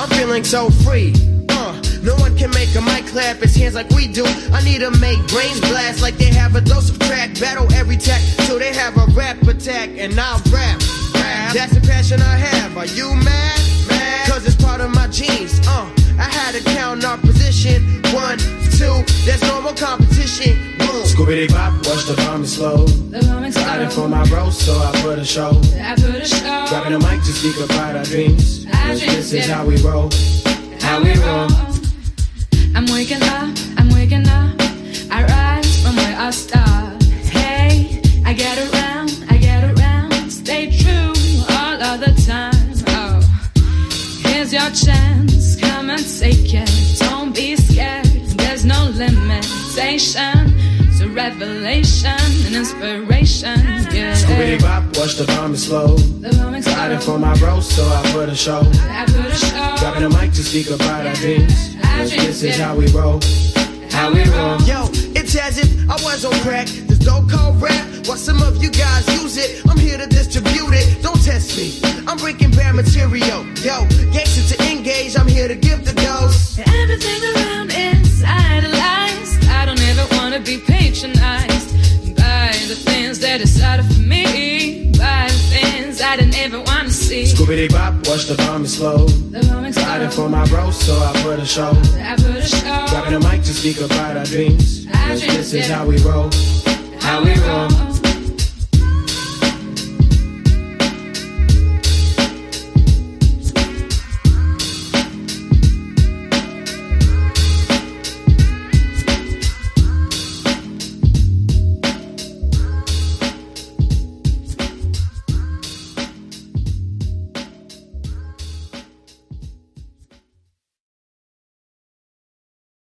I'm feeling so free. No one can make a mic clap his hands like we do. I need to make brains blast like they have a dose of crack. Battle every tack till they have a rap attack. And I'll rap. That's the passion I have. Are you mad? Cause it's part of my genes. I had to count our position. 1, 2, there's no more competition. Boom. Scooby Bop, watch the bomb explode. The bomb explode. Riding for my bros, so I put a show. Grabbing the mic to speak about our dreams. This is how we roll. How we roll. I'm waking up, I rise from where I start. Hey, I get around, stay true all of the time. Oh, here's your chance, come and take it. Don't be scared, there's no limitation. It's a revelation, an inspiration, yeah. Scooby Bop, watch the bomb explode. Riding for my bros, so I put a show. Grabbing the mic to speak about our dreams. This is how we roll. How we roll. Yo, it's as if I was on crack. This dope called rap, while some of you guys use it, I'm here to distribute it. Don't test me, I'm breaking bad material. Yo, gangster to engage, I'm here to give the dose. Everything around is idolized. I don't ever wanna be patronized by the things that decided for me, by the things I didn't ever wanna see. Scooby Bop, watch the bomb explode. Riding for my bros, so I put a show. Grabbing the mic to speak about our dreams. This is how we roll. How we roll.